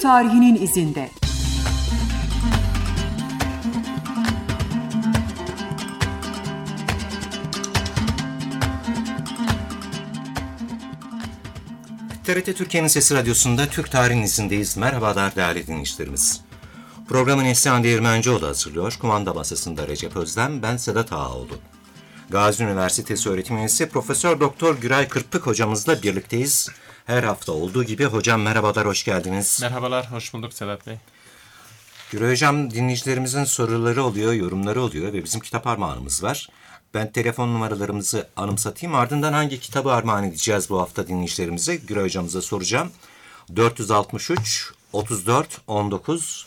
tarihinin izinde. TRT Türkiye'nin Sesi Radyosu'nda Türk Tarihin izindeyiz. Merhabalar değerli dinleyicilerimiz. Programı Neslihan Değirmencioğlu hazırlıyor. Kumanda masasında Recep Özlem, ben Sedat Ağaoğlu. Gazi Üniversitesi öğretim üyesi Profesör Doktor Güray Kırpık hocamızla birlikteyiz. Her hafta olduğu gibi hocam merhabalar, hoş geldiniz. Merhabalar, hoş bulduk Sedat Bey. Güray hocam, dinleyicilerimizin soruları oluyor, yorumları oluyor ve bizim kitap armağanımız var. Ben telefon numaralarımızı anımsatayım. Ardından hangi kitabı armağan edeceğiz bu hafta dinleyicilerimize? Güray hocamıza soracağım. 463 34 19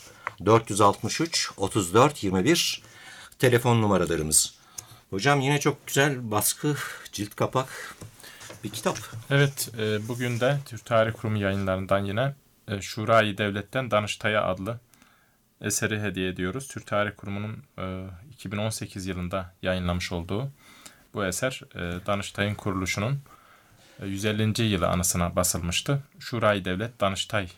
463 34 21 telefon numaralarımız. Hocam yine çok güzel baskı, cilt kapak bir kitap. Evet, bugün de Türk Tarih Kurumu yayınlarından yine Şurayı Devlet'ten Danıştay'a adlı eseri hediye ediyoruz. Türk Tarih Kurumu'nun 2018 yılında yayınlamış olduğu bu eser Danıştay'ın kuruluşunun 150. yılı anısına basılmıştı. Şurayı Devlet, Danıştay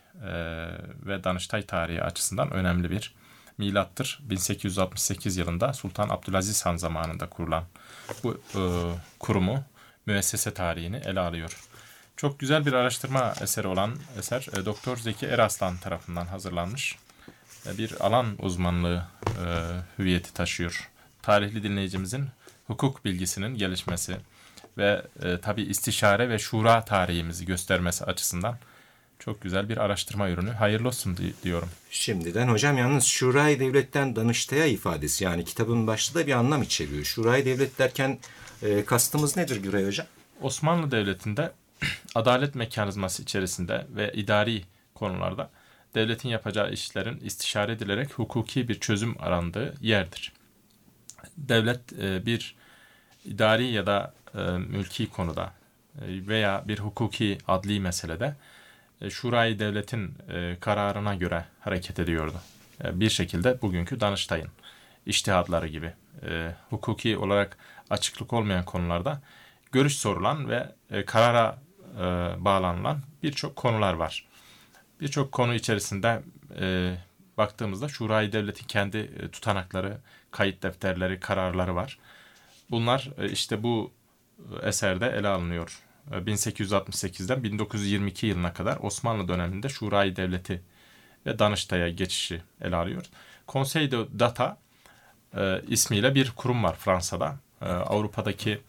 ve Danıştay tarihi açısından önemli bir milattır. 1868 yılında Sultan Abdülaziz Han zamanında kurulan bu kurumu, müessese tarihini ele alıyor. Çok güzel bir araştırma eseri olan eser Doktor Zeki Eraslan tarafından hazırlanmış. Bir alan uzmanlığı hüviyeti taşıyor. Tarihli dinleyicimizin hukuk bilgisinin gelişmesi ve tabii istişare ve şura tarihimizi göstermesi açısından çok güzel bir araştırma ürünü. Hayırlı olsun diyorum. Şimdiden hocam, yalnız Şurayı Devlet'ten Danıştay'a ifadesi, yani kitabın başlığı da bir anlam içeriyor. Şurayı Devlet derken kastımız nedir Güray hocam? Osmanlı Devleti'nde adalet mekanizması içerisinde ve idari konularda devletin yapacağı işlerin istişare edilerek hukuki bir çözüm arandığı yerdir. Devlet bir idari ya da mülki konuda veya bir hukuki adli meselede Şurayı Devlet'in kararına göre hareket ediyordu. Bir şekilde bugünkü Danıştay'ın içtihatları gibi hukuki olarak açıklık olmayan konularda görüş sorulan ve karara bağlanılan birçok konular var. Birçok konu içerisinde baktığımızda Şurayı Devlet'in kendi tutanakları, kayıt defterleri, kararları var. Bunlar işte bu eserde ele alınıyor. 1868'den 1922 yılına kadar Osmanlı döneminde Şurayı Devleti ve Danıştay'a geçişi ele alıyor. Conseil d'État ismiyle bir kurum var Fransa'da. Avrupa'daki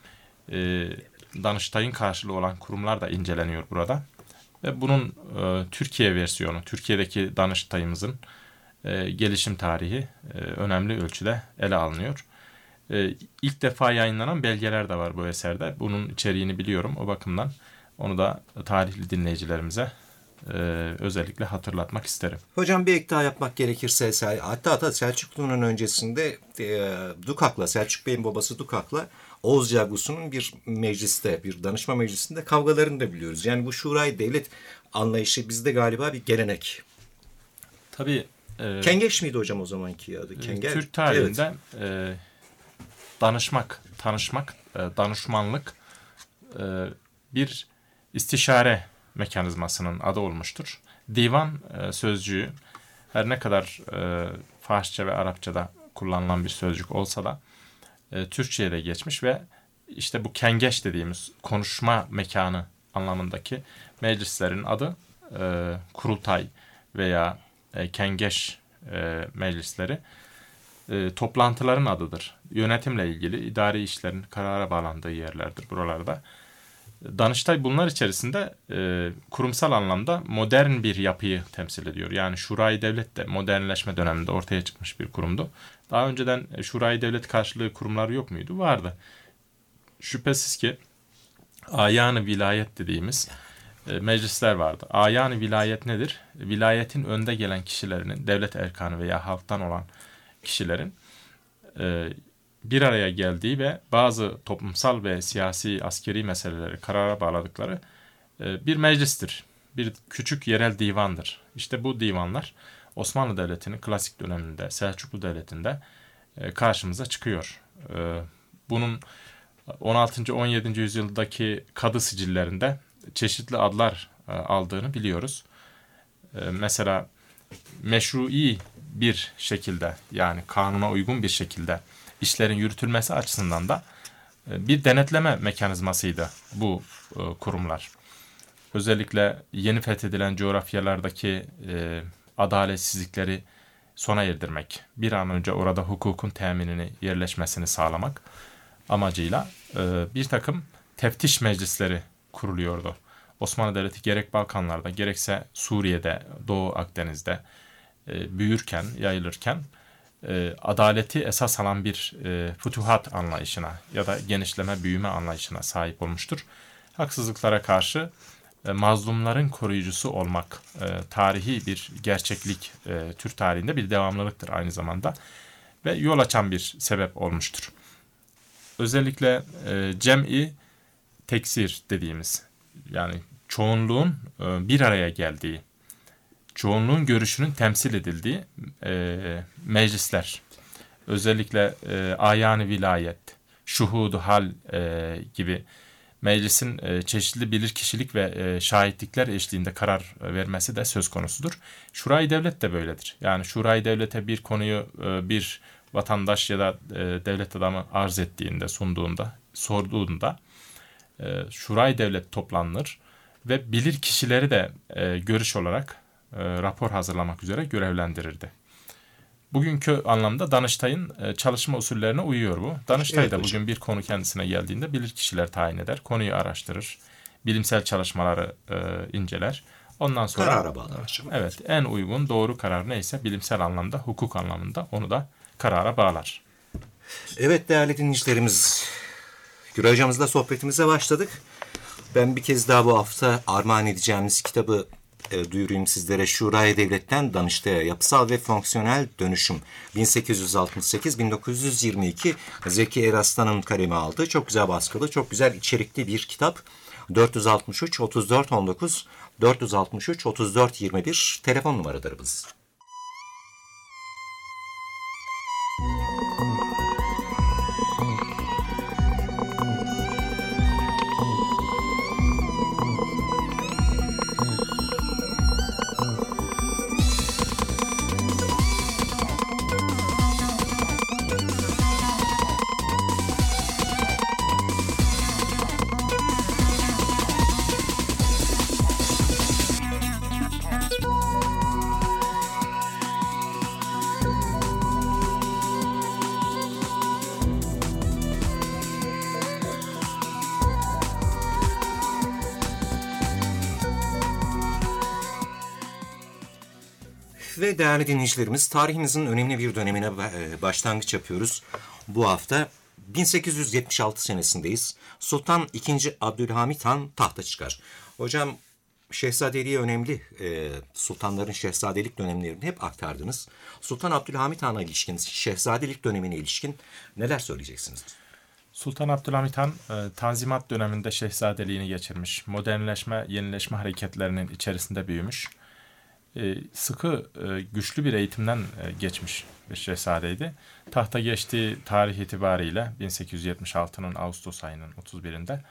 Danıştay'ın karşılığı olan kurumlar da inceleniyor burada. Ve bunun Türkiye versiyonu, Türkiye'deki Danıştay'ımızın gelişim tarihi önemli ölçüde ele alınıyor. İlk defa yayınlanan belgeler de var bu eserde. Bunun içeriğini biliyorum. O bakımdan onu da tarihli dinleyicilerimize özellikle hatırlatmak isterim. Hocam bir ek daha yapmak gerekirse, hatta Selçuklu'nun öncesinde Dukak'la, Selçuk Bey'in babası Dukak'la Oğuz Cagusu'nun bir mecliste, bir danışma meclisinde kavgalarını da biliyoruz. Yani bu Şurayı Devlet anlayışı bizde galiba bir gelenek. Tabii. Kengeş miydi hocam o zamanki adı? Türk tarihinde evet. Danışmak, tanışmak, danışmanlık bir istişare mekanizmasının adı olmuştur. Divan sözcüğü her ne kadar Farsça ve Arapçada kullanılan bir sözcük olsa da Türkçe'ye de geçmiş ve işte bu kengeş dediğimiz konuşma mekanı anlamındaki meclislerin adı kurultay veya kengeş meclisleri toplantıların adıdır. Yönetimle ilgili idari işlerin karara bağlandığı yerlerdir buralarda. Danıştay bunlar içerisinde kurumsal anlamda modern bir yapıyı temsil ediyor. Yani Şurayı Devlet de modernleşme döneminde ortaya çıkmış bir kurumdu. Daha önceden Şurayı Devlet karşılığı kurumları yok muydu? Vardı. Şüphesiz ki Ayan-ı Vilayet dediğimiz meclisler vardı. Ayan-ı Vilayet nedir? Vilayetin önde gelen kişilerinin, devlet erkanı veya halktan olan kişilerin bir araya geldiği ve bazı toplumsal ve siyasi, askeri meseleleri karara bağladıkları bir meclistir. Bir küçük yerel divandır. İşte bu divanlar Osmanlı Devleti'nin klasik döneminde, Selçuklu Devleti'nde karşımıza çıkıyor. Bunun 16. 17. yüzyıldaki kadı sicillerinde çeşitli adlar aldığını biliyoruz. Mesela meşrui bir şekilde, yani kanuna uygun bir şekilde işlerin yürütülmesi açısından da bir denetleme mekanizmasıydı bu kurumlar. Özellikle yeni fethedilen coğrafyalardaki adaletsizlikleri sona erdirmek, bir an önce orada hukukun teminini, yerleşmesini sağlamak amacıyla bir takım teftiş meclisleri kuruluyordu. Osmanlı Devleti gerek Balkanlarda, gerekse Suriye'de, Doğu Akdeniz'de büyürken, yayılırken adaleti esas alan bir fütuhat anlayışına ya da genişleme, büyüme anlayışına sahip olmuştur. Haksızlıklara karşı mazlumların koruyucusu olmak tarihi bir gerçeklik, Türk tarihinde bir devamlılıktır aynı zamanda ve yol açan bir sebep olmuştur. Özellikle cem'i teksir dediğimiz, yani çoğunluğun bir araya geldiği, çoğunluğun görüşünün temsil edildiği meclisler, özellikle ayan-ı vilayet, şuhud-u hal gibi meclisin çeşitli bilirkişilik ve şahitlikler eşliğinde karar vermesi de söz konusudur. Şura-i Devlet de böyledir. Yani Şura-i Devlet'e bir konuyu bir vatandaş ya da devlet adamı arz ettiğinde, sunduğunda, sorduğunda Şura-i Devlet toplanır ve bilirkişileri de görüş olarak rapor hazırlamak üzere görevlendirirdi. Bugünkü anlamda Danıştay'ın çalışma usullerine uyuyor bu. Danıştay da bugün bir konu kendisine geldiğinde bilirkişiler tayin eder, konuyu araştırır, bilimsel çalışmaları inceler. Ondan sonra karara bağlar. Evet, en uygun doğru karar neyse bilimsel anlamda, hukuk anlamında onu da karara bağlar. Evet değerli dinleyicilerimiz, Güray Hocamızla sohbetimize başladık. Ben bir kez daha bu hafta armağan edeceğimiz kitabı duyurayım sizlere. Şura-i Devlet'ten Danıştay'a Yapısal ve Fonksiyonel Dönüşüm 1868-1922 Zeki Eraslan'ın kaleme aldığı çok güzel baskılı, çok güzel içerikli bir kitap. 463 34 19 463 34 21 telefon numaralarımız. Ve değerli dinleyicilerimiz, tarihimizin önemli bir dönemine başlangıç yapıyoruz. Bu hafta 1876 senesindeyiz. Sultan II. Abdülhamit Han tahta çıkar. Hocam, şehzadeliği önemli. Sultanların şehzadelik dönemlerini hep aktardınız. Sultan Abdülhamit Han'a ilişkin, şehzadelik dönemine ilişkin neler söyleyeceksiniz? Sultan Abdülhamit Han Tanzimat döneminde şehzadeliğini geçirmiş. Modernleşme, yenileşme hareketlerinin içerisinde büyümüş. Sıkı, güçlü bir eğitimden geçmiş bir şehzadeydi. Tahta geçtiği tarih itibariyle 1876'nın Ağustos ayının 31'inde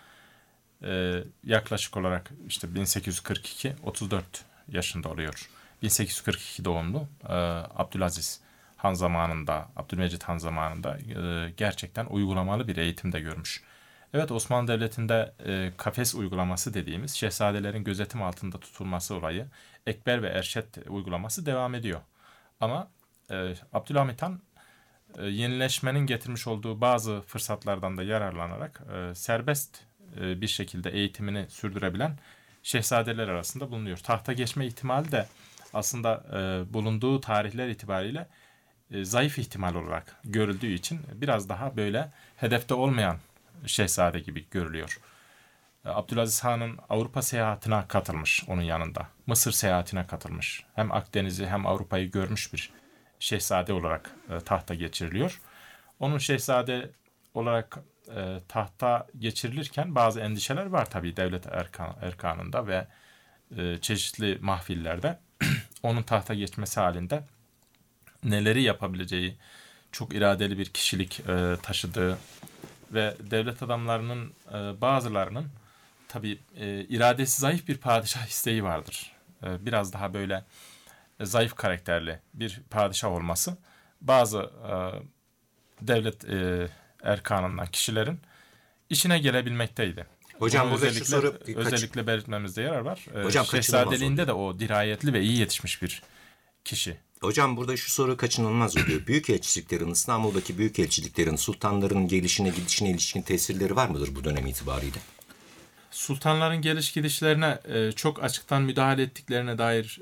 yaklaşık olarak işte 1842, 34 yaşında oluyor. 1842 doğumlu Abdülaziz Han zamanında, Abdülmecit Han zamanında gerçekten uygulamalı bir eğitim de görmüş. Evet, Osmanlı Devleti'nde kafes uygulaması dediğimiz şehzadelerin gözetim altında tutulması olayı, ekber ve erşet uygulaması devam ediyor. Ama Abdülhamit Han yenileşmenin getirmiş olduğu bazı fırsatlardan da yararlanarak serbest bir şekilde eğitimini sürdürebilen şehzadeler arasında bulunuyor. Tahta geçme ihtimali de aslında bulunduğu tarihler itibariyle zayıf ihtimal olarak görüldüğü için biraz daha böyle hedefte olmayan şehzade gibi görülüyor. Abdülaziz Han'ın Avrupa seyahatine katılmış onun yanında. Mısır seyahatine katılmış. Hem Akdeniz'i hem Avrupa'yı görmüş bir şehzade olarak tahta geçiriliyor. Onun şehzade olarak tahta geçirilirken bazı endişeler var tabii devlet erkanında ve çeşitli mahfillerde. Onun tahta geçmesi halinde neleri yapabileceği, çok iradeli bir kişilik taşıdığı ve devlet adamlarının bazılarının tabii iradesi zayıf bir padişah isteği vardır. Biraz daha böyle zayıf karakterli bir padişah olması bazı devlet erkanından kişilerin işine gelebilmekteydi. Hocam Bunu burada şu soru özellikle belirtmemizde yarar var. Hocam Şehzadeliğinde de o dirayetli ve iyi yetişmiş bir kişi. Hocam burada şu soru kaçınılmaz oluyor. Büyükelçiliklerin, İstanbul'daki büyükelçiliklerin sultanların gelişine gidişine ilişkin tesirleri var mıdır bu dönem itibariyle? Sultanların geliş gidişlerine çok açıktan müdahale ettiklerine dair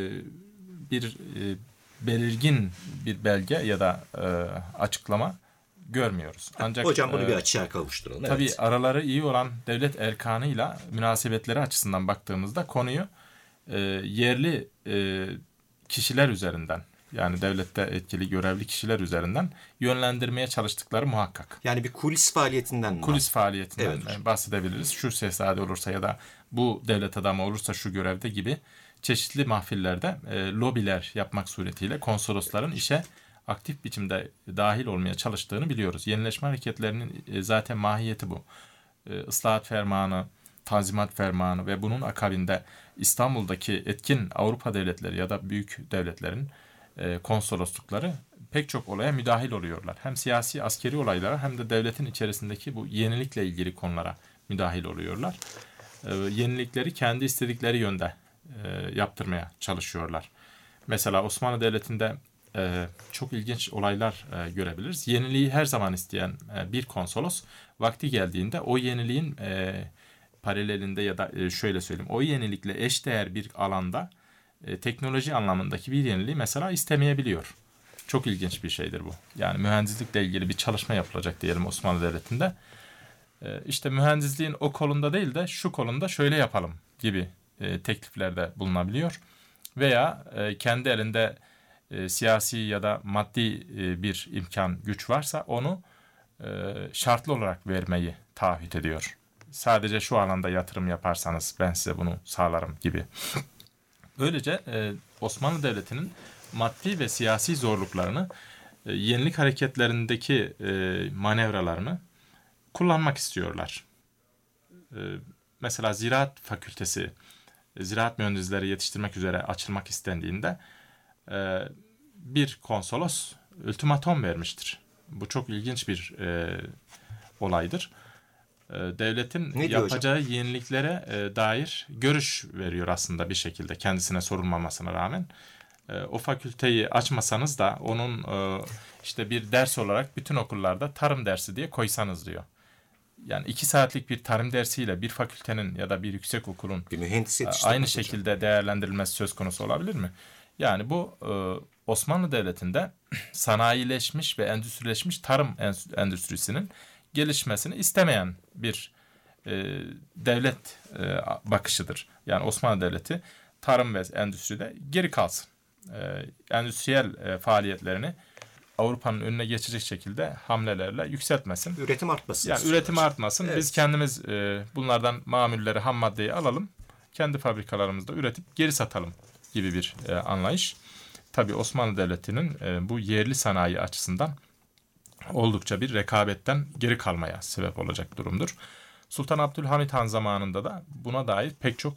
bir belirgin bir belge ya da açıklama görmüyoruz. Ancak Hocam bunu bir açığa kavuşturalım. tabii Evet. araları iyi olan devlet erkanıyla münasebetleri açısından baktığımızda konuyu yerli kişiler üzerinden, yani devlette etkili görevli kişiler üzerinden yönlendirmeye çalıştıkları muhakkak. Yani bir kulis faaliyetinden Kulis faaliyetinden Evet. bahsedebiliriz. Şu şehzade olursa ya da bu devlet adamı olursa şu görevde gibi çeşitli mahfillerde lobiler yapmak suretiyle konsolosların işe aktif biçimde dahil olmaya çalıştığını biliyoruz. Yenileşme hareketlerinin zaten mahiyeti bu. Islahat fermanı, Tanzimat fermanı ve bunun akabinde İstanbul'daki etkin Avrupa devletleri ya da büyük devletlerin konsoloslukları pek çok olaya müdahil oluyorlar. Hem siyasi, askeri olaylara hem de devletin içerisindeki bu yenilikle ilgili konulara müdahil oluyorlar. Yenilikleri kendi istedikleri yönde yaptırmaya çalışıyorlar. Mesela Osmanlı Devleti'nde çok ilginç olaylar görebiliriz. Yeniliği her zaman isteyen bir konsolos vakti geldiğinde o yeniliğin paralelinde ya da şöyle söyleyeyim, o yenilikle eşdeğer bir alanda teknoloji anlamındaki bir yeniliği mesela istemeyebiliyor. Çok ilginç bir şeydir bu. Yani mühendislikle ilgili bir çalışma yapılacak diyelim Osmanlı Devleti'nde. İşte mühendisliğin o kolunda değil de şu kolunda şöyle yapalım gibi tekliflerde bulunabiliyor. Veya kendi elinde siyasi ya da maddi bir imkan, güç varsa onu şartlı olarak vermeyi taahhüt ediyor. Sadece şu alanda yatırım yaparsanız ben size bunu sağlarım gibi. Böylece Osmanlı Devleti'nin maddi ve siyasi zorluklarını, yenilik hareketlerindeki manevralarını kullanmak istiyorlar. Mesela Ziraat Fakültesi, ziraat mühendisleri yetiştirmek üzere açılmak istendiğinde bir konsolos ultimatom vermiştir. Bu çok ilginç bir olaydır. Devletin yapacağı yeniliklere dair görüş veriyor aslında bir şekilde kendisine sorulmamasına rağmen. O fakülteyi açmasanız da onun işte bir ders olarak bütün okullarda tarım dersi diye koysanız diyor. Yani 2 saatlik bir tarım dersiyle bir fakültenin ya da bir yüksek okulun bir mühendis aynı şekilde değerlendirilmesi söz konusu olabilir mi? Yani bu Osmanlı Devleti'nde sanayileşmiş ve endüstrileşmiş tarım endüstrisinin gelişmesini istemeyen bir devlet bakışıdır. Yani Osmanlı Devleti tarım ve endüstride geri kalsın. Endüstriyel faaliyetlerini Avrupa'nın önüne geçecek şekilde hamlelerle yükseltmesin. Üretim artmasın. Yani üretim artmasın. Evet. Biz kendimiz bunlardan mamulleri, ham maddeyi alalım. Kendi fabrikalarımızda üretip geri satalım gibi bir anlayış. Tabii Osmanlı Devleti'nin bu yerli sanayi açısından oldukça bir rekabetten geri kalmaya sebep olacak durumdur. Sultan Abdülhamit Han zamanında da buna dair pek çok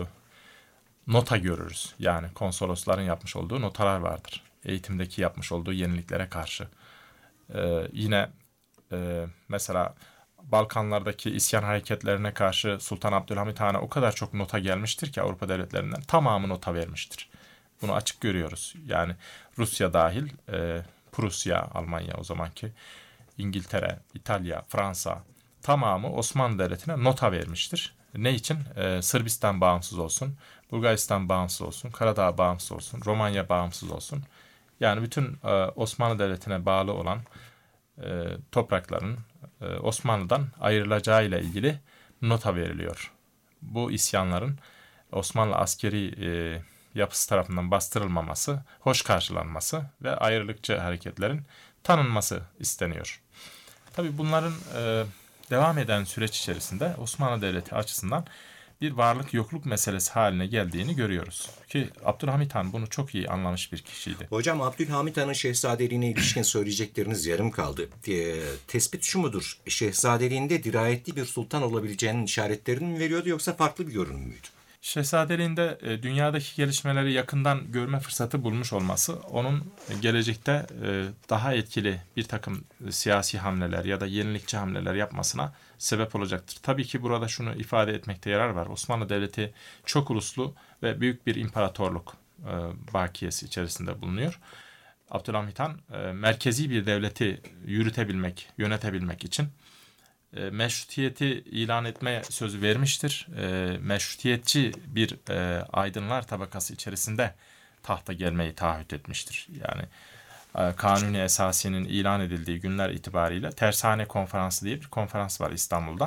nota görürüz. Yani konsolosların yapmış olduğu notalar vardır. Eğitimdeki yapmış olduğu yeniliklere karşı. Yine mesela Balkanlardaki isyan hareketlerine karşı Sultan Abdülhamit Han'a o kadar çok nota gelmiştir ki Avrupa devletlerinden tamamı nota vermiştir. Bunu açık görüyoruz. Yani Rusya dahil, Prusya, Almanya o zamanki, İngiltere, İtalya, Fransa tamamı Osmanlı Devleti'ne nota vermiştir. Ne için? Sırbistan bağımsız olsun, Bulgaristan bağımsız olsun, Karadağ bağımsız olsun, Romanya bağımsız olsun. Yani bütün Osmanlı Devleti'ne bağlı olan toprakların Osmanlı'dan ayrılacağı ile ilgili nota veriliyor. Bu isyanların Osmanlı askeri yapısı tarafından bastırılmaması, hoş karşılanması ve ayrılıkçı hareketlerin tanınması isteniyor. Tabii bunların devam eden süreç içerisinde Osmanlı Devleti açısından bir varlık yokluk meselesi haline geldiğini görüyoruz. Ki Abdülhamit Han bunu çok iyi anlamış bir kişiydi. Hocam Abdülhamit Han'ın şehzadeliğine ilişkin söyleyecekleriniz yarım kaldı. Tespit şu mudur? Şehzadeliğinde dirayetli bir sultan olabileceğinin işaretlerini mi veriyordu yoksa farklı bir görünüm müydü? Şehzadeliğinde dünyadaki gelişmeleri yakından görme fırsatı bulmuş olması onun gelecekte daha etkili bir takım siyasi hamleler ya da yenilikçi hamleler yapmasına sebep olacaktır. Tabii ki burada şunu ifade etmekte yarar var. Osmanlı Devleti çok uluslu ve büyük bir imparatorluk bakiyesi içerisinde bulunuyor. Abdülhamit Han merkezi bir devleti yürütebilmek, yönetebilmek için meşrutiyeti ilan etme sözü vermiştir. Meşrutiyetçi bir aydınlar tabakası içerisinde tahta gelmeyi taahhüt etmiştir. Yani Kanuni Esasiye'nin ilan edildiği günler itibariyle Tersane Konferansı diye bir konferans var İstanbul'da.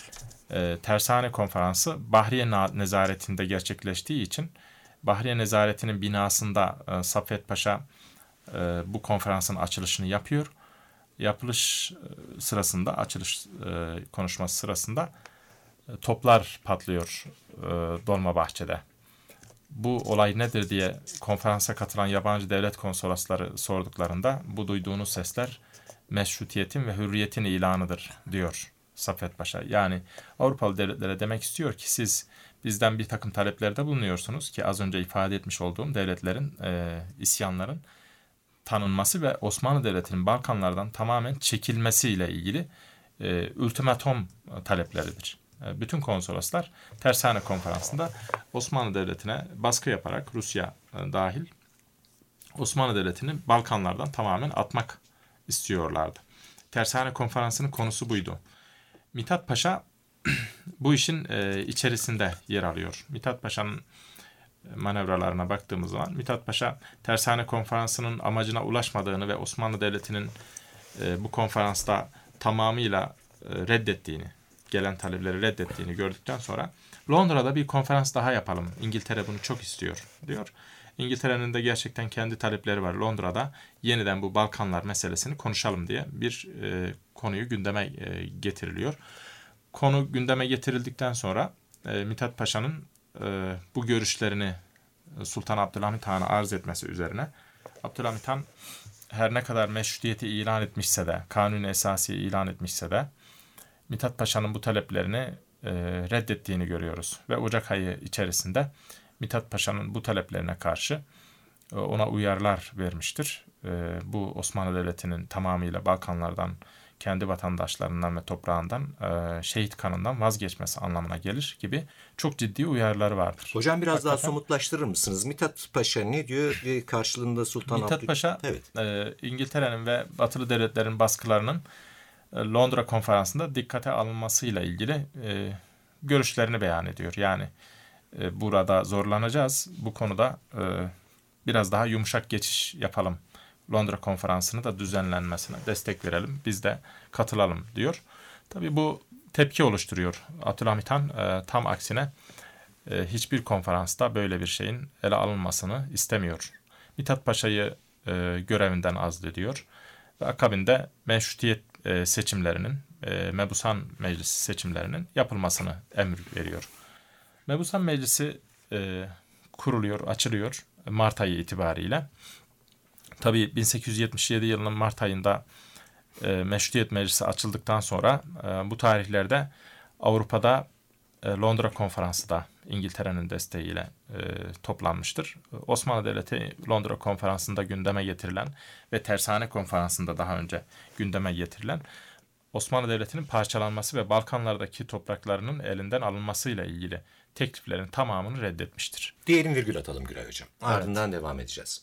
Tersane Konferansı Bahriye Nezaretinde gerçekleştiği için Bahriye Nezaretinin binasında Saffet Paşa bu konferansın açılışını yapıyor. Yapılış sırasında, açılış konuşması sırasında toplar patlıyor Dolmabahçe'de. Bu olay nedir diye konferansa katılan yabancı devlet konsolosları sorduklarında bu duyduğunuz sesler meşrutiyetin ve hürriyetin ilanıdır diyor Saffet Paşa. Yani Avrupalı devletlere demek istiyor ki siz bizden bir takım taleplerde bulunuyorsunuz ki az önce ifade etmiş olduğum devletlerin, isyanların tanınması ve Osmanlı Devleti'nin Balkanlardan tamamen çekilmesiyle ilgili ultimatom talepleridir. Bütün konsoloslar Tersane Konferansı'nda Osmanlı Devleti'ne baskı yaparak Rusya dahil Osmanlı Devleti'ni Balkanlardan tamamen atmak istiyorlardı. Tersane Konferansı'nın konusu buydu. Mithat Paşa bu işin içerisinde yer alıyor. Mithat Paşa'nın manevralarına baktığımız zaman Mithat Paşa Tersane Konferansı'nın amacına ulaşmadığını ve Osmanlı Devleti'nin bu konferansta tamamıyla reddettiğini, gelen talepleri reddettiğini gördükten sonra Londra'da bir konferans daha yapalım. İngiltere bunu çok istiyor diyor. İngiltere'nin de gerçekten kendi talepleri var. Londra'da yeniden bu Balkanlar meselesini konuşalım diye bir konuyu gündeme getiriliyor. Konu gündeme getirildikten sonra Mithat Paşa'nın bu görüşlerini Sultan Abdülhamit Han'a arz etmesi üzerine Abdülhamit Han her ne kadar meşrutiyeti ilan etmişse de, Kanuni Esasiye ilan etmişse de Mithat Paşa'nın bu taleplerini reddettiğini görüyoruz. Ve Ocak ayı içerisinde Mithat Paşa'nın bu taleplerine karşı ona uyarılar vermiştir. Bu Osmanlı Devleti'nin tamamıyla Balkanlardan, kendi vatandaşlarından ve toprağından şehit kanından vazgeçmesi anlamına gelir gibi çok ciddi uyarıları vardır. Hocam biraz daha somutlaştırır mısınız? Mithat Paşa ne diyor? Karşılığında Sultan Mithat Paşa, evet. İngiltere'nin ve Batılı devletlerin baskılarının Londra Konferansı'nda dikkate alınmasıyla ilgili görüşlerini beyan ediyor. Yani burada zorlanacağız. Bu konuda biraz daha yumuşak geçiş yapalım. Londra Konferansı'nı da düzenlenmesine destek verelim. Biz de katılalım diyor. Tabii bu tepki oluşturuyor. Abdülhamit Han tam aksine hiçbir konferansta böyle bir şeyin ele alınmasını istemiyor. Mithat Paşa'yı görevinden azlediyor. Ve akabinde meşrutiyet seçimlerinin, Mebusan Meclisi seçimlerinin yapılmasını emir veriyor. Mebusan Meclisi kuruluyor, açılıyor Mart ayı itibariyle. Tabii 1877 yılının Mart ayında Meşrutiyet Meclisi açıldıktan sonra bu tarihlerde Avrupa'da Londra Konferansı da İngiltere'nin desteğiyle toplanmıştır. Osmanlı Devleti Londra Konferansı'nda gündeme getirilen ve Tersane Konferansı'nda daha önce gündeme getirilen Osmanlı Devleti'nin parçalanması ve Balkanlardaki topraklarının elinden alınmasıyla ilgili tekliflerin tamamını reddetmiştir. Diyelim virgül atalım Güray Hocam. Ardından devam edeceğiz.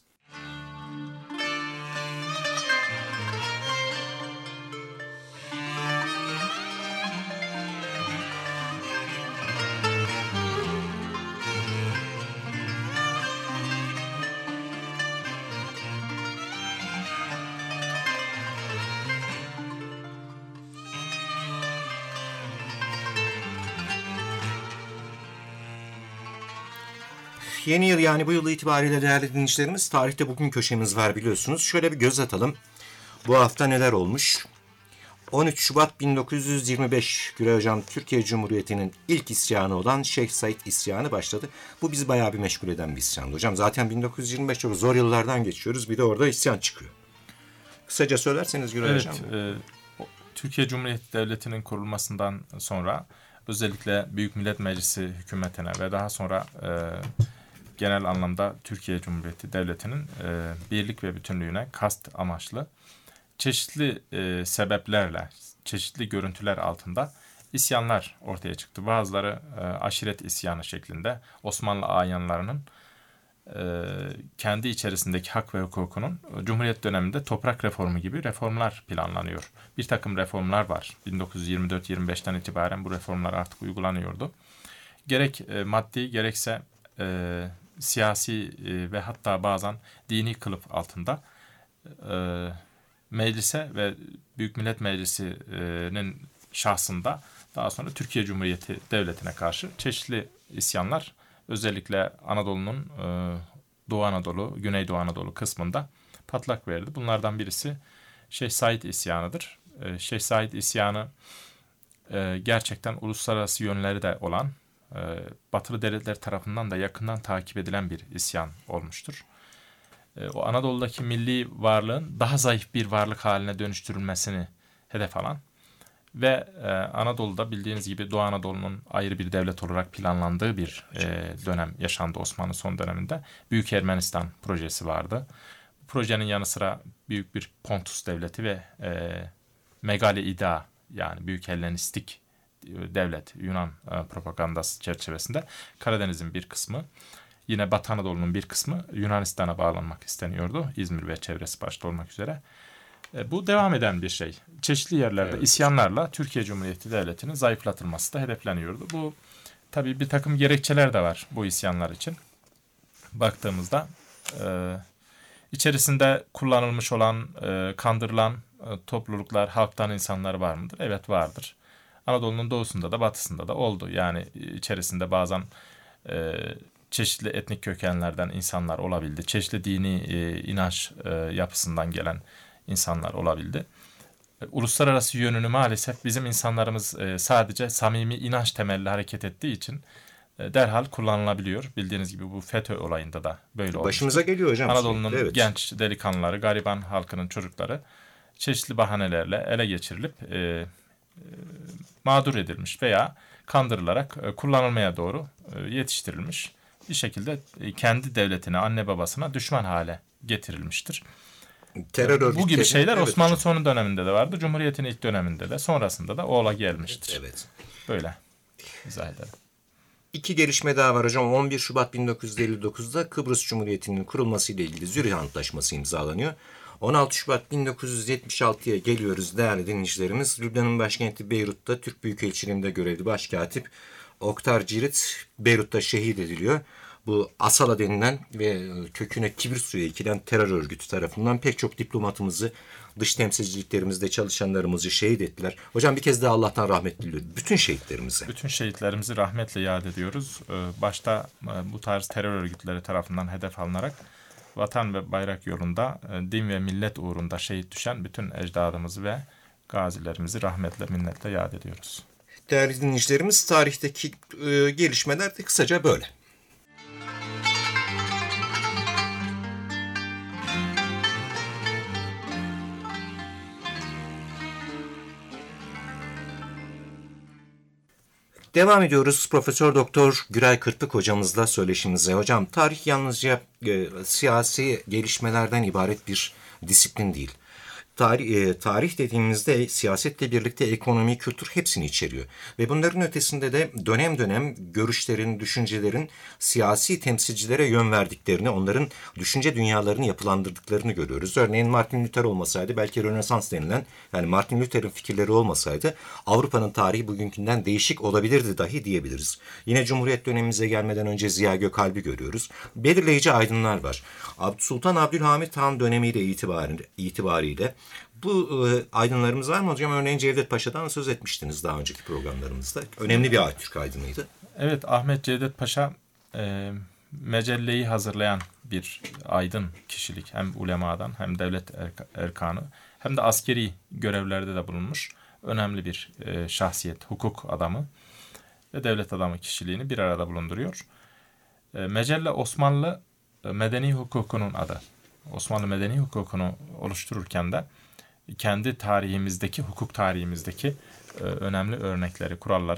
Yeni yıl yani bu yıl itibariyle değerli dinleyicilerimiz tarihte bugün köşemiz var biliyorsunuz. Şöyle bir göz atalım. Bu hafta neler olmuş? 13 Şubat 1925 Güray Hocam Türkiye Cumhuriyeti'nin ilk isyanı olan Şeyh Said isyanı başladı. Bu bizi bayağı bir meşgul eden bir isyandı. Hocam zaten 1925 çok zor yıllardan geçiyoruz. Bir de orada isyan çıkıyor. Kısaca söylerseniz Güray Hocam. Türkiye Cumhuriyeti Devleti'nin kurulmasından sonra özellikle Büyük Millet Meclisi hükümetine ve daha sonra genel anlamda Türkiye Cumhuriyeti Devleti'nin birlik ve bütünlüğüne kast amaçlı çeşitli sebeplerle, çeşitli görüntüler altında isyanlar ortaya çıktı. Bazıları aşiret isyanı şeklinde Osmanlı ayanlarının kendi içerisindeki hak ve hukukunun Cumhuriyet döneminde toprak reformu gibi reformlar planlanıyor. Bir takım reformlar var. 1924-25'ten itibaren bu reformlar artık uygulanıyordu. Gerek maddi gerekse siyasi ve hatta bazen dini kılıf altında meclise ve Büyük Millet Meclisi'nin şahsında daha sonra Türkiye Cumhuriyeti Devleti'ne karşı çeşitli isyanlar özellikle Anadolu'nun Doğu Anadolu, Güneydoğu Anadolu kısmında patlak verdi. Bunlardan birisi Şeyh Said isyanıdır. Şeyh Said isyanı gerçekten uluslararası yönleri de olan, Batılı devletler tarafından da yakından takip edilen bir isyan olmuştur. O Anadolu'daki milli varlığın daha zayıf bir varlık haline dönüştürülmesini hedef alan ve Anadolu'da bildiğiniz gibi Doğu Anadolu'nun ayrı bir devlet olarak planlandığı bir dönem yaşandı Osmanlı son döneminde. Büyük Ermenistan projesi vardı. Bu projenin yanı sıra büyük bir Pontus devleti ve Megale İda yani Büyük Hellenistik devlet Yunan propagandası çerçevesinde Karadeniz'in bir kısmı, yine Batı Anadolu'nun bir kısmı Yunanistan'a bağlanmak isteniyordu. İzmir ve çevresi başta olmak üzere. Bu devam eden bir şey. Çeşitli yerlerde isyanlarla Türkiye Cumhuriyeti Devleti'nin zayıflatılması da hedefleniyordu. Bu tabii bir takım gerekçeler de var bu isyanlar için. Baktığımızda içerisinde kullanılmış olan, kandırılan topluluklar, halktan insanlar var mıdır? Evet, vardır. Anadolu'nun doğusunda da batısında da oldu. Yani içerisinde bazen çeşitli etnik kökenlerden insanlar olabildi. Çeşitli dini inanç yapısından gelen insanlar olabildi. Uluslararası yönünü maalesef bizim insanlarımız sadece samimi inanç temelli hareket ettiği için derhal kullanılabiliyor. Bildiğiniz gibi bu FETÖ olayında da böyle olmuştu. Başımıza geliyor hocam. Anadolu'nun genç delikanlıları, gariban halkının çocukları çeşitli bahanelerle ele geçirilip mağdur edilmiş veya kandırılarak kullanılmaya doğru yetiştirilmiş. Bir şekilde kendi devletine, anne babasına düşman hale getirilmiştir. Bu gibi şeyler Osmanlı son döneminde de vardı. Cumhuriyet'in ilk döneminde de, sonrasında da ola gelmiştir. Evet. Böyle izah ederim. İki gelişme daha var hocam. 11 Şubat 1959'da Kıbrıs Cumhuriyeti'nin kurulması ile ilgili Zürih Antlaşması imzalanıyor. 16 Şubat 1976'ya geliyoruz değerli dinleyicilerimiz. Lübnan'ın başkenti Beyrut'ta Türk Büyükelçiliğinde görevli başkatip Oktar Cirit Beyrut'ta şehit ediliyor. Bu Asala denilen ve köküne kibir suyu ekilen terör örgütü tarafından pek çok diplomatımızı, dış temsilciliklerimizde çalışanlarımızı şehit ettiler. Hocam bir kez daha Allah'tan rahmet diliyorum. Bütün şehitlerimize. Bütün şehitlerimizi rahmetle yad ediyoruz. Başta bu tarz terör örgütleri tarafından hedef alınarak vatan ve bayrak yolunda, din ve millet uğrunda şehit düşen bütün ecdadımızı ve gazilerimizi rahmetle, minnetle yad ediyoruz. Değerli dinleyicilerimiz, tarihteki gelişmeler de kısaca böyle. Devam ediyoruz Profesör Doktor Güray Kırpık hocamızla söyleşimize. Hocam, tarih yalnızca siyasi gelişmelerden ibaret bir disiplin değil. Tarih dediğimizde siyasetle birlikte ekonomi, kültür hepsini içeriyor. Ve bunların ötesinde de dönem dönem görüşlerin, düşüncelerin siyasi temsilcilere yön verdiklerini, onların düşünce dünyalarını yapılandırdıklarını görüyoruz. Örneğin Martin Luther olmasaydı, belki Rönesans denilen, yani Martin Luther'in fikirleri olmasaydı Avrupa'nın tarihi bugünkünden değişik olabilirdi dahi diyebiliriz. Yine Cumhuriyet dönemimize gelmeden önce Ziya Gökalp'i görüyoruz. Belirleyici aydınlar var. Sultan Abdülhamit Han dönemiyle itibariyle bu aydınlarımız var mı hocam? Örneğin Cevdet Paşa'dan söz etmiştiniz daha önceki programlarımızda. Önemli bir Türk aydınıydı. Evet, Ahmet Cevdet Paşa mecelleyi hazırlayan bir aydın kişilik. Hem ulemadan hem devlet erkanı hem de askeri görevlerde de bulunmuş önemli bir şahsiyet, hukuk adamı ve devlet adamı kişiliğini bir arada bulunduruyor. Mecelle Osmanlı medeni hukukunun adı. Osmanlı medeni hukukunu oluştururken de kendi tarihimizdeki, hukuk tarihimizdeki önemli örnekleri, kuralları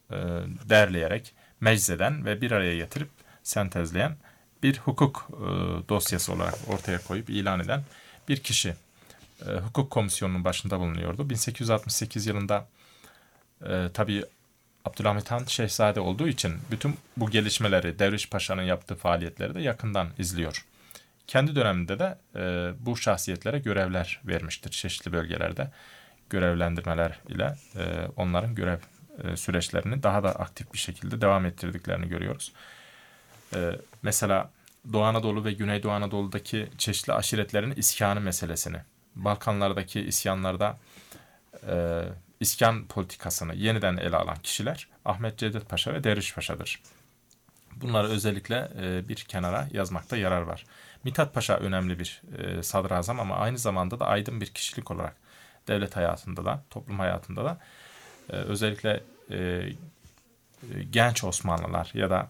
derleyerek, meczeden ve bir araya getirip sentezleyen bir hukuk dosyası olarak ortaya koyup ilan eden bir kişi. Hukuk komisyonunun başında bulunuyordu. 1868 yılında tabii Abdülhamit Han Şehzade olduğu için bütün bu gelişmeleri, Derviş Paşa'nın yaptığı faaliyetleri de yakından izliyor. Kendi döneminde de bu şahsiyetlere görevler vermiştir. Çeşitli bölgelerde görevlendirmeler ile onların görev süreçlerini daha da aktif bir şekilde devam ettirdiklerini görüyoruz. Mesela Doğu Anadolu ve Güneydoğu Anadolu'daki çeşitli aşiretlerin isyanı meselesini, Balkanlardaki isyanlarda iskan politikasını yeniden ele alan kişiler Ahmet Cevdet Paşa ve Derviş Paşa'dır. Bunları özellikle bir kenara yazmakta yarar var. Mithat Paşa önemli bir sadrazam ama aynı zamanda da aydın bir kişilik olarak devlet hayatında da, toplum hayatında da özellikle genç Osmanlılar ya da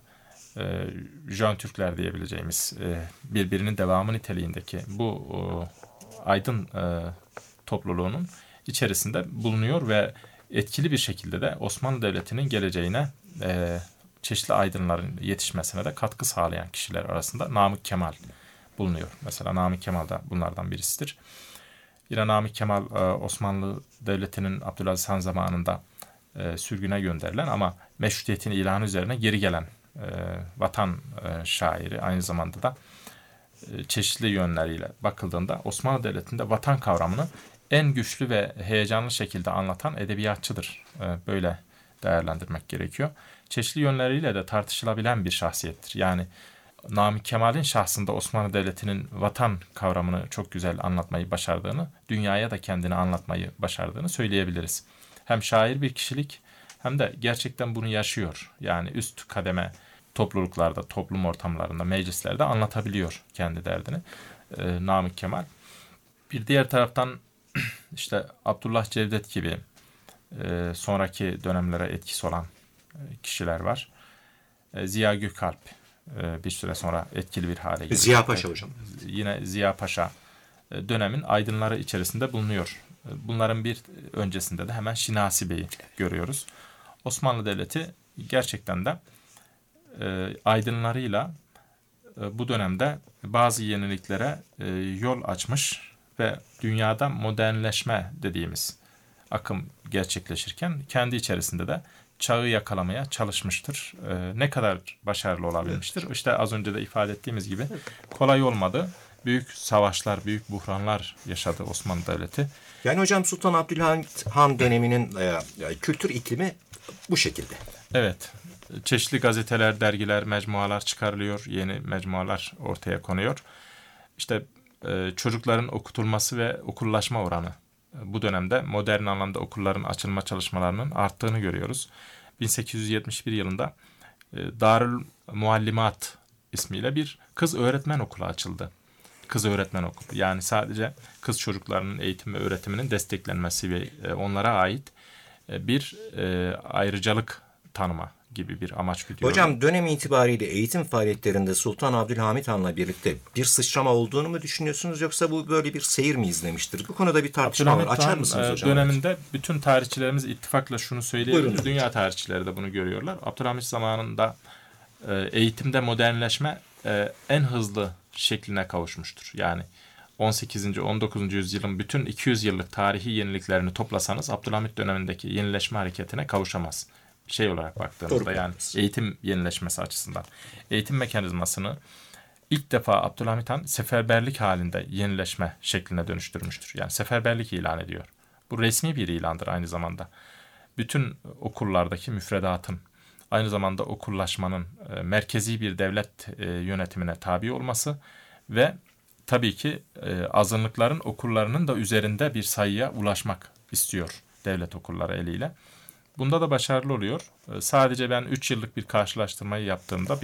Jön Türkler diyebileceğimiz birbirinin devamı niteliğindeki bu aydın topluluğunun içerisinde bulunuyor ve etkili bir şekilde de Osmanlı Devleti'nin geleceğine çeşitli aydınların yetişmesine de katkı sağlayan kişiler arasında Namık Kemal bulunuyor. Mesela Namık Kemal da bunlardan birisidir. Yine Namık Kemal Osmanlı Devleti'nin Abdülaziz Han zamanında sürgüne gönderilen ama meşrutiyetin ilanı üzerine geri gelen vatan şairi, aynı zamanda da çeşitli yönleriyle bakıldığında Osmanlı Devleti'nde vatan kavramını en güçlü ve heyecanlı şekilde anlatan edebiyatçıdır. Böyle değerlendirmek gerekiyor. Çeşitli yönleriyle de tartışılabilen bir şahsiyettir. Yani Namık Kemal'in şahsında Osmanlı Devleti'nin vatan kavramını çok güzel anlatmayı başardığını, dünyaya da kendini anlatmayı başardığını söyleyebiliriz. Hem şair bir kişilik hem de gerçekten bunu yaşıyor. Yani üst kademe topluluklarda, toplum ortamlarında, meclislerde anlatabiliyor kendi derdini Namık Kemal. Bir diğer taraftan işte Abdullah Cevdet gibi sonraki dönemlere etkisi olan kişiler var. Ziya Gökalp bir süre sonra etkili bir hale geliyor. Ziya Paşa hocam. Yine Ziya Paşa dönemin aydınları içerisinde bulunuyor. Bunların bir öncesinde de hemen Şinasi Bey'i görüyoruz. Osmanlı Devleti gerçekten de aydınlarıyla bu dönemde bazı yeniliklere yol açmış ve dünyada modernleşme dediğimiz akım gerçekleşirken kendi içerisinde de çağı yakalamaya çalışmıştır. Ne kadar başarılı olabilmiştir? İşte az önce de ifade ettiğimiz gibi kolay olmadı. Büyük savaşlar, büyük buhranlar yaşadı Osmanlı Devleti. Yani hocam Sultan Abdülhamit Han döneminin kültür iklimi bu şekilde. Evet. Çeşitli gazeteler, dergiler, mecmualar çıkarılıyor. Yeni mecmualar ortaya konuyor. İşte çocukların okutulması ve okullaşma oranı. Bu dönemde modern anlamda okulların açılma çalışmalarının arttığını görüyoruz. 1871 yılında Darül Muallimat ismiyle bir kız öğretmen okulu açıldı. Kız öğretmen okulu. Yani sadece kız çocuklarının eğitim ve öğretiminin desteklenmesi ve onlara ait bir ayrıcalık tanıma gibi bir amaç güdüyor. Hocam dönem itibariyle eğitim faaliyetlerinde Sultan Abdülhamit Han'la birlikte bir sıçrama olduğunu mu düşünüyorsunuz yoksa bu böyle bir seyir mi izlemiştir? Bu konuda bir tartışma var. Açar mısınız hocam? Döneminde bütün tarihçilerimiz ittifakla şunu söyleyebilir. Dünya tarihçileri de bunu görüyorlar. Abdülhamit zamanında eğitimde modernleşme en hızlı şekline kavuşmuştur. Yani 18. 19. yüzyılın bütün 200 yıllık tarihi yeniliklerini toplasanız Abdülhamit dönemindeki yenileşme hareketine kavuşamaz. Şey olarak baktığımızda yani eğitim yenileşmesi açısından. Eğitim mekanizmasını ilk defa Abdülhamit Han seferberlik halinde yenileşme şekline dönüştürmüştür. Yani seferberlik ilan ediyor. Bu resmi bir ilandır aynı zamanda. Bütün okullardaki müfredatın, aynı zamanda okullaşmanın merkezi bir devlet yönetimine tabi olması ve tabii ki azınlıkların okullarının da üzerinde bir sayıya ulaşmak istiyor devlet okulları eliyle. Bunda da başarılı oluyor. Sadece ben 3 yıllık bir karşılaştırmayı yaptığımda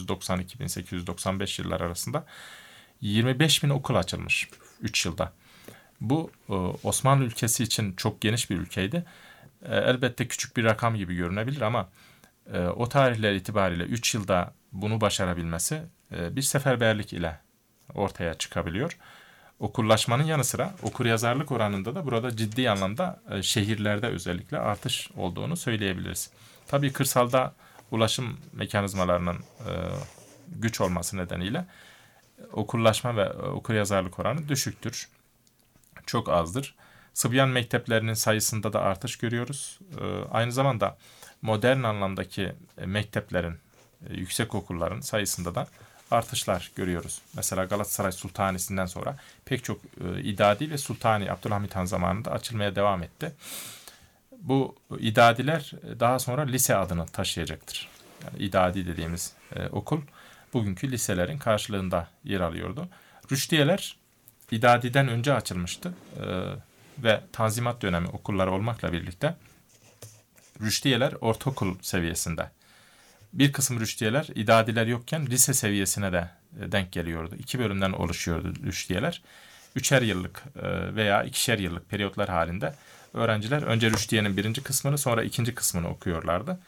1892-1895 yıllar arasında 25 bin okul açılmış 3 yılda. Bu Osmanlı ülkesi için çok geniş bir ülkeydi. Elbette küçük bir rakam gibi görünebilir ama o tarihler itibariyle 3 yılda bunu başarabilmesi bir seferberlik ile ortaya çıkabiliyor. Okullaşmanın yanı sıra okuryazarlık oranında da burada ciddi anlamda şehirlerde özellikle artış olduğunu söyleyebiliriz. Tabii kırsalda ulaşım mekanizmalarının güç olması nedeniyle okullaşma ve okuryazarlık oranı düşüktür. Çok azdır. Sıbyan mekteplerinin sayısında da artış görüyoruz. Aynı zamanda modern anlamdaki mekteplerin, yüksek okulların sayısında da artışlar görüyoruz. Mesela Galatasaray Sultanisi'nden sonra pek çok İdadi ve Sultani Abdülhamit Han zamanında açılmaya devam etti. Bu İdadiler daha sonra lise adını taşıyacaktır. Yani İdadi dediğimiz okul bugünkü liselerin karşılığında yer alıyordu. Rüştiyeler İdadi'den önce açılmıştı ve Tanzimat dönemi okulları olmakla birlikte rüştiyeler ortaokul seviyesinde. Bir kısım rüştiyeler İdadiler yokken lise seviyesine de denk geliyordu. 2 bölümden oluşuyordu rüştiyeler. 3'er yıllık veya 2'şer yıllık periyotlar halinde öğrenciler önce rüştiyenin birinci kısmını sonra ikinci kısmını okuyorlardı.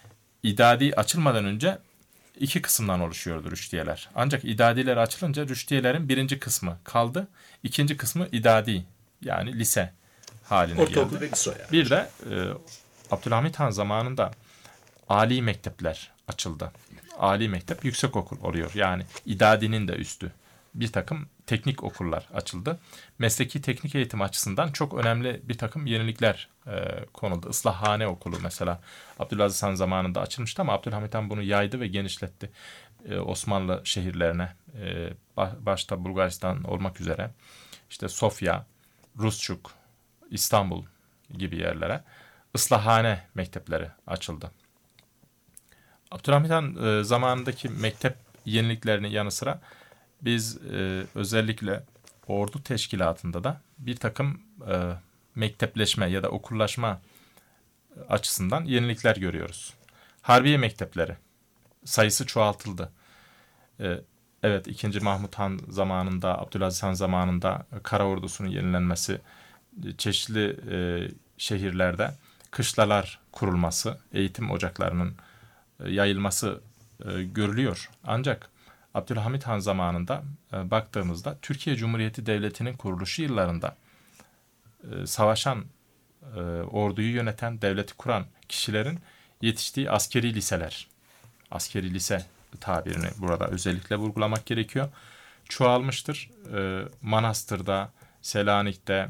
İdadi açılmadan önce 2 kısımdan oluşuyordu rüştiyeler. Ancak İdadiler açılınca rüştiyelerin birinci kısmı kaldı. İkinci kısmı İdadi yani lise haline geldi. Ortaokul ve lise yani. Bir de Abdülhamit Han zamanında âli mektepler açıldı. Âli mektep yüksek okul oluyor. Yani İdadi'nin de üstü. Bir takım teknik okullar açıldı. Mesleki teknik eğitim açısından çok önemli bir takım yenilikler konuldu. Islahhane okulu mesela Abdülaziz Han zamanında açılmıştı ama Abdülhamit Han bunu yaydı ve genişletti. Osmanlı şehirlerine başta Bulgaristan olmak üzere işte Sofya, Rusçuk, İstanbul gibi yerlere ıslahhane mektepleri açıldı. Abdülhamit Han zamanındaki mektep yeniliklerinin yanı sıra biz özellikle ordu teşkilatında da bir takım mektepleşme ya da okullaşma açısından yenilikler görüyoruz. Harbiye mektepleri sayısı çoğaltıldı. Evet, 2. Mahmut Han zamanında, Abdülaziz Han zamanında kara ordusunun yenilenmesi, çeşitli şehirlerde kışlalar kurulması, eğitim ocaklarının yayılması görülüyor. Ancak Abdülhamit Han zamanında baktığımızda Türkiye Cumhuriyeti Devleti'nin kuruluşu yıllarında savaşan, orduyu yöneten, devleti kuran kişilerin yetiştiği askeri liseler, askeri lise tabirini burada özellikle vurgulamak gerekiyor. Çoğalmıştır. Manastır'da, Selanik'te,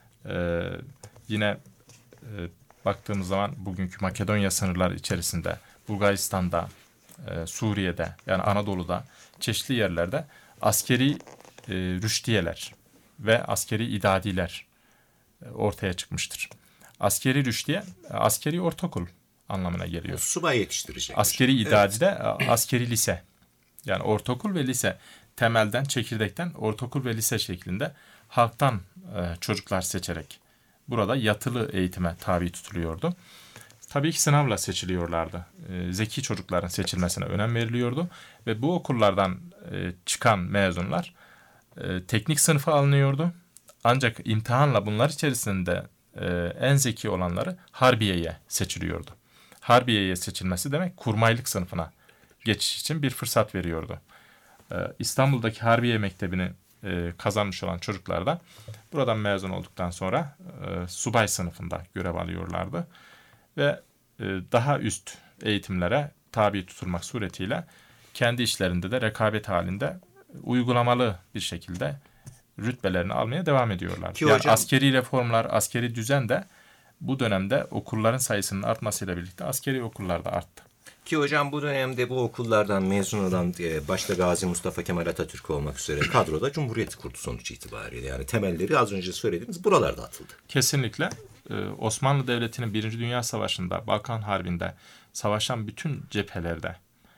yine baktığımız zaman bugünkü Makedonya sınırları içerisinde, Bulgaristan'da, Suriye'de yani Anadolu'da çeşitli yerlerde askeri rüştiyeler ve askeri idadiler ortaya çıkmıştır. Askeri rüştiye, askeri ortaokul anlamına geliyor. Subay yetiştirecek. Askeri idadi de askeri lise. Yani ortaokul ve lise temelden, çekirdekten ortaokul ve lise şeklinde halktan çocuklar seçerek burada yatılı eğitime tabi tutuluyordu. Tabii ki sınavla seçiliyorlardı. Zeki çocukların seçilmesine önem veriliyordu ve bu okullardan çıkan mezunlar teknik sınıfa alınıyordu. Ancak imtihanla bunlar içerisinde en zeki olanları Harbiye'ye seçiliyordu. Harbiye'ye seçilmesi demek kurmaylık sınıfına geçiş için bir fırsat veriyordu. İstanbul'daki Harbiye Mektebi'ni kazanmış olan çocuklar da buradan mezun olduktan sonra subay sınıfında görev alıyorlardı. Ve daha üst eğitimlere tabi tutulmak suretiyle kendi işlerinde de rekabet halinde uygulamalı bir şekilde rütbelerini almaya devam ediyorlar. Ki yani hocam, askeri reformlar, askeri düzen de bu dönemde okulların sayısının artmasıyla birlikte askeri okullar da arttı. Ki hocam bu dönemde bu okullardan mezun olan başta Gazi Mustafa Kemal Atatürk olmak üzere kadroda Cumhuriyeti kurdu sonuç itibariyle. Yani temelleri az önce söylediğiniz buralarda atıldı. Kesinlikle. Osmanlı Devleti'nin 1. Dünya Savaşı'nda, Balkan Harbi'nde savaşan bütün cephelerde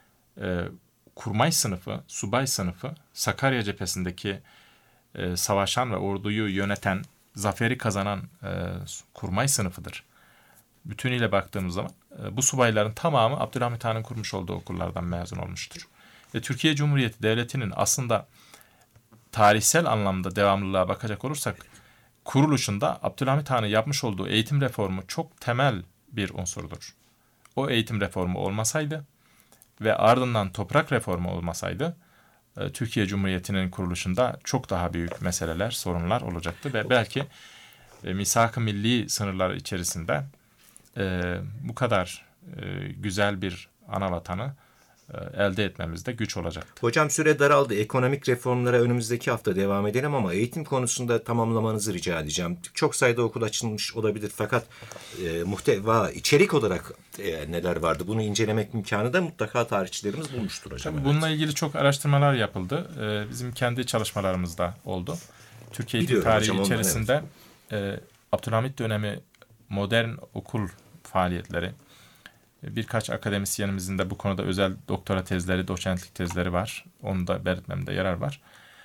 kurmay sınıfı, subay sınıfı, Sakarya cephesindeki savaşan ve orduyu yöneten, zaferi kazanan kurmay sınıfıdır. Bütünüyle baktığımız zaman bu subayların tamamı Abdülhamit Han'ın kurmuş olduğu okullardan mezun olmuştur. Ve Türkiye Cumhuriyeti Devleti'nin aslında tarihsel anlamda devamlılığa bakacak olursak kuruluşunda Abdülhamit Han'ın yapmış olduğu eğitim reformu çok temel bir unsurdur. O eğitim reformu olmasaydı ve ardından toprak reformu olmasaydı Türkiye Cumhuriyeti'nin kuruluşunda çok daha büyük meseleler, sorunlar olacaktı ve belki misak-ı milli sınırları içerisinde bu kadar güzel bir ana vatanı elde etmemizde güç olacaktır. Hocam süre daraldı. Ekonomik reformlara önümüzdeki hafta devam edelim ama eğitim konusunda tamamlamanızı rica edeceğim. Çok sayıda okul açılmış olabilir fakat muhteva, içerik olarak neler vardı? Bunu incelemek imkanı da mutlaka tarihçilerimiz bulmuştur hocam. Tabii bununla ilgili çok araştırmalar yapıldı. Bizim kendi çalışmalarımızda oldu. Türkiye eğitim tarihi hocam, içerisinde Abdülhamit dönemi modern okul faaliyetleri, birkaç akademisyenimizin de bu konuda özel doktora tezleri, doçentlik tezleri var. Onu da belirtmemde yarar var.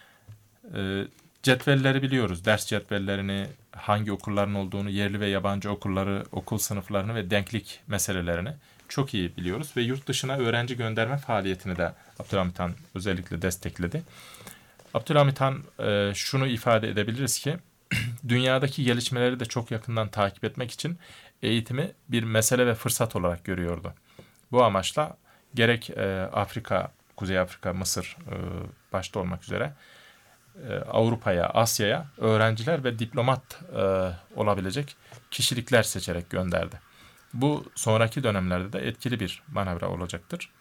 Cetvelleri biliyoruz. Ders cetvellerini, hangi okulların olduğunu, yerli ve yabancı okulları, okul sınıflarını ve denklik meselelerini çok iyi biliyoruz. Ve yurt dışına öğrenci gönderme faaliyetini de Abdülhamit Han özellikle destekledi. Abdülhamit Han şunu ifade edebiliriz ki, dünyadaki gelişmeleri de çok yakından takip etmek için eğitimi bir mesele ve fırsat olarak görüyordu. Bu amaçla gerek Afrika, Kuzey Afrika, Mısır başta olmak üzere Avrupa'ya, Asya'ya öğrenciler ve diplomat olabilecek kişilikler seçerek gönderdi. Bu sonraki dönemlerde de etkili bir manevra olacaktır.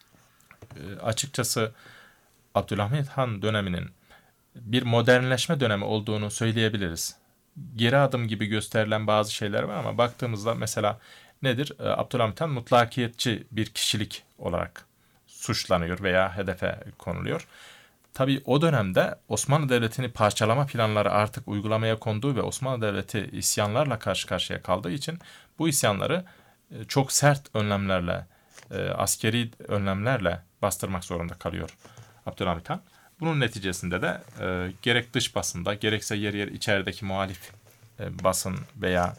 Açıkçası Abdülhamit Han döneminin bir modernleşme dönemi olduğunu söyleyebiliriz. Geri adım gibi gösterilen bazı şeyler var ama baktığımızda mesela nedir? Abdülhamit Han mutlakiyetçi bir kişilik olarak suçlanıyor veya hedefe konuluyor. Tabii o dönemde Osmanlı Devleti'ni parçalama planları artık uygulamaya konduğu ve Osmanlı Devleti isyanlarla karşı karşıya kaldığı için bu isyanları çok sert önlemlerle, askeri önlemlerle bastırmak zorunda kalıyor Abdülhamit Han. Bunun neticesinde de gerek dış basında gerekse yer yer içerideki muhalif basın veya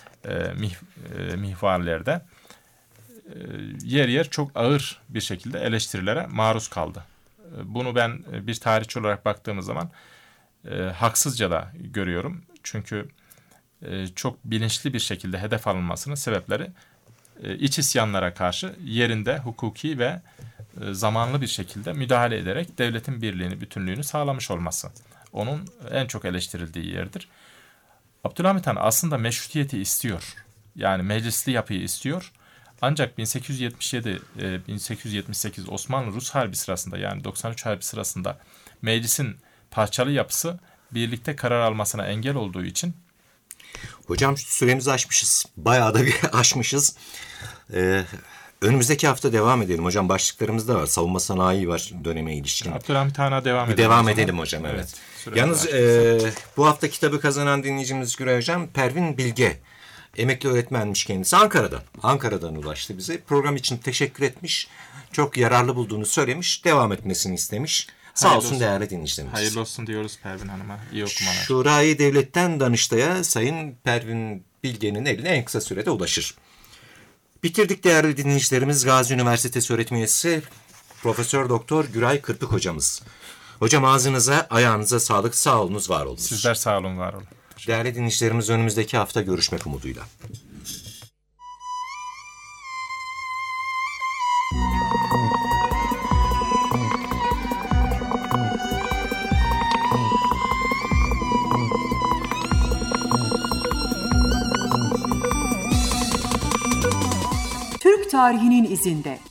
mihvarlerde yer yer çok ağır bir şekilde eleştirilere maruz kaldı. Bunu ben bir tarihçi olarak baktığımız zaman haksızca da görüyorum. Çünkü çok bilinçli bir şekilde hedef alınmasının sebepleri iç isyanlara karşı yerinde hukuki ve zamanlı bir şekilde müdahale ederek devletin birliğini, bütünlüğünü sağlamış olması. Onun en çok eleştirildiği yerdir. Abdülhamit Han aslında meşrutiyeti istiyor. Yani meclisli yapıyı istiyor. Ancak 1877-1878 Osmanlı-Rus Harbi sırasında yani 93 Harbi sırasında meclisin parçalı yapısı birlikte karar almasına engel olduğu için. Hocam süremizi aşmışız. Bayağı da bir aşmışız. Önümüzdeki hafta devam edelim hocam. Başlıklarımız da var. Savunma sanayi var döneme ilişkin. Abdülhamit Han'a devam edelim. Devam edelim hocam, evet. Yalnız bu hafta kitabı kazanan dinleyicimiz Güray Hocam Pervin Bilge. Emekli öğretmenmiş kendisi. Ankara'dan ulaştı bize. Program için teşekkür etmiş. Çok yararlı bulduğunu söylemiş. Devam etmesini istemiş. Sağ olsun değerli dinleyicilerimiz. Hayırlı olsun diyoruz Pervin Hanım'a. İyi okumalar. Şurayı Devlet'ten Danıştay'a Sayın Pervin Bilge'nin eline en kısa sürede ulaşır. Bitirdik değerli dinleyicilerimiz. Gazi Üniversitesi öğretim üyesi Profesör Doktor Güray Kırpık hocamız. Hocam ağzınıza, ayağınıza sağlık. Sağ olunuz, var olunuz. Sizler sağ olun, var olun. Değerli dinleyicilerimiz, önümüzdeki hafta görüşmek umuduyla. Türk tarihinin izinde.